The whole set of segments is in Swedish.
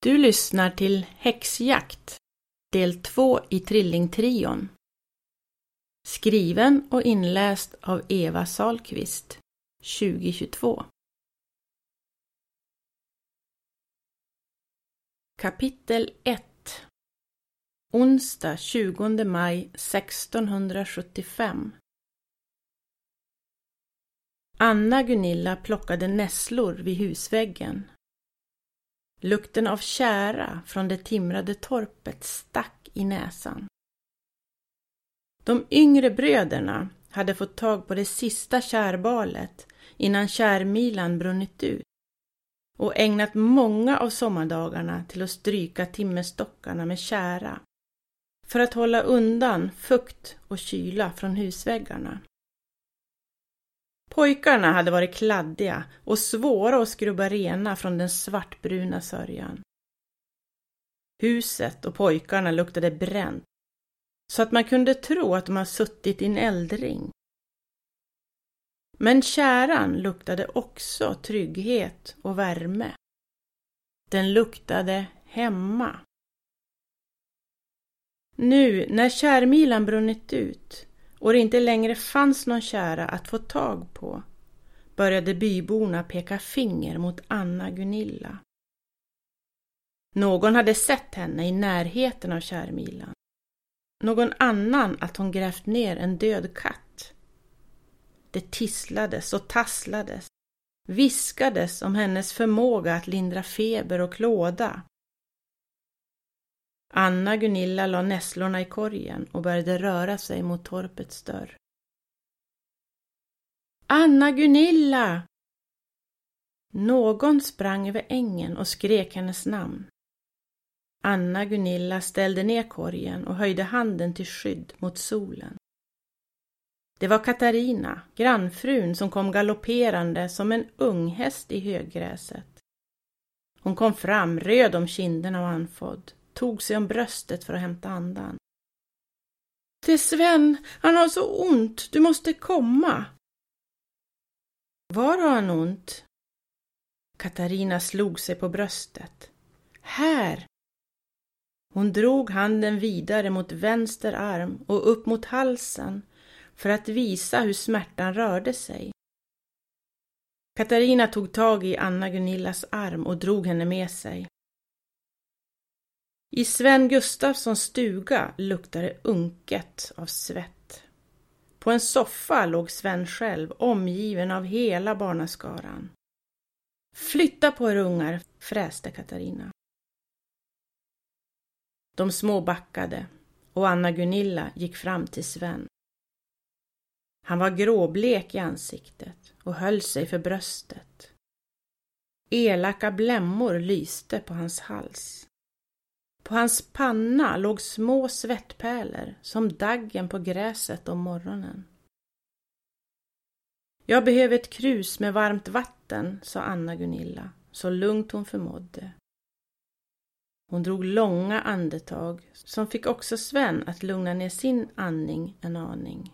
Du lyssnar till Häxjakt, del 2 i Trillingtrion. Skriven och inläst av Eva Sahlqvist, 2022. Kapitel 1. Onsdag 20 maj 1675. Anna Gunilla plockade nässlor vid husväggen. Lukten av tjära från det timrade torpet stack i näsan. De yngre bröderna hade fått tag på det sista kärbalet innan kärmilan brunnit ut och ägnat många av sommardagarna till att stryka timmerstockarna med tjära för att hålla undan fukt och kyla från husväggarna. Pojkarna hade varit kladdiga och svåra att skrubba rena från den svartbruna sörjan. Huset och pojkarna luktade bränt, så att man kunde tro att de hade suttit i en eldring. Men tjäran luktade också trygghet och värme. Den luktade hemma. Nu när kärmilan brunnit ut och det inte längre fanns någon tjära att få tag på, började byborna peka finger mot Anna Gunilla. Någon hade sett henne i närheten av kärmilan. Någon annan att hon grävt ner en död katt. Det tisslades och tasslades, viskades om hennes förmåga att lindra feber och klåda. Anna Gunilla la nässlorna i korgen och började röra sig mot torpets dörr. Anna Gunilla! Någon sprang över ängen och skrek hennes namn. Anna Gunilla ställde ner korgen och höjde handen till skydd mot solen. Det var Katarina, grannfrun, som kom galopperande som en ung häst i höggräset. Hon kom fram, röd om kinderna och andfådd, tog sig om bröstet för att hämta andan. Det är Sven, han har så ont, du måste komma. Var har han ont? Katarina slog sig på bröstet. Här! Hon drog handen vidare mot vänster arm och upp mot halsen för att visa hur smärtan rörde sig. Katarina tog tag i Anna Gunillas arm och drog henne med sig. I Sven Gustafssons stuga luktade unket av svett. På en soffa låg Sven själv, omgiven av hela barnaskaran. Flytta på er ungar, fräste Katarina. De små backade och Anna Gunilla gick fram till Sven. Han var gråblek i ansiktet och höll sig för bröstet. Elaka blämmor lyste på hans hals. På hans panna låg små svettpärlor som daggen på gräset om morgonen. Jag behöver ett krus med varmt vatten, sa Anna Gunilla, så lugnt hon förmådde. Hon drog långa andetag som fick också Sven att lugna ner sin andning en aning.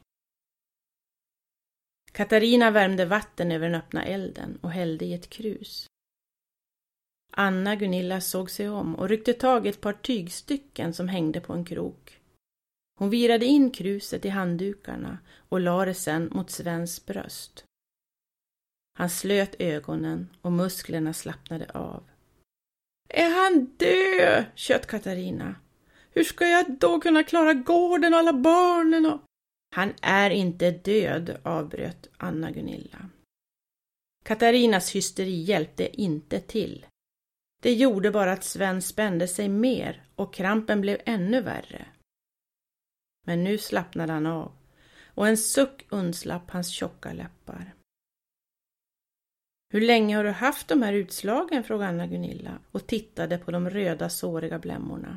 Katarina värmde vatten över den öppna elden och hällde i ett krus. Anna Gunilla såg sig om och ryckte tag i ett par tygstycken som hängde på en krok. Hon virade in kruset i handdukarna och lade det sen mot Svens bröst. Han slöt ögonen och musklerna slappnade av. Är han död? Kött Katarina. Hur ska jag då kunna klara gården och alla barnen? Han är inte död, avbröt Anna Gunilla. Katarinas hysteri hjälpte inte till. Det gjorde bara att Sven spände sig mer och krampen blev ännu värre. Men nu slappnade han av och en suck undslapp hans tjocka läppar. Hur länge har du haft de här utslagen? Frågade Anna Gunilla och tittade på de röda såriga blämmorna.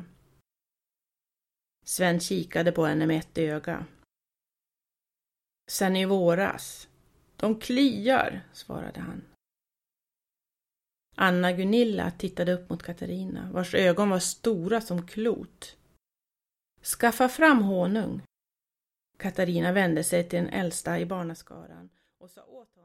Sven kikade på henne med ett öga. Sen i våras. De kliar, svarade han. Anna Gunilla tittade upp mot Katarina, vars ögon var stora som klot. Skaffa fram honung. Katarina vände sig till den äldsta i barnaskaran och sa åt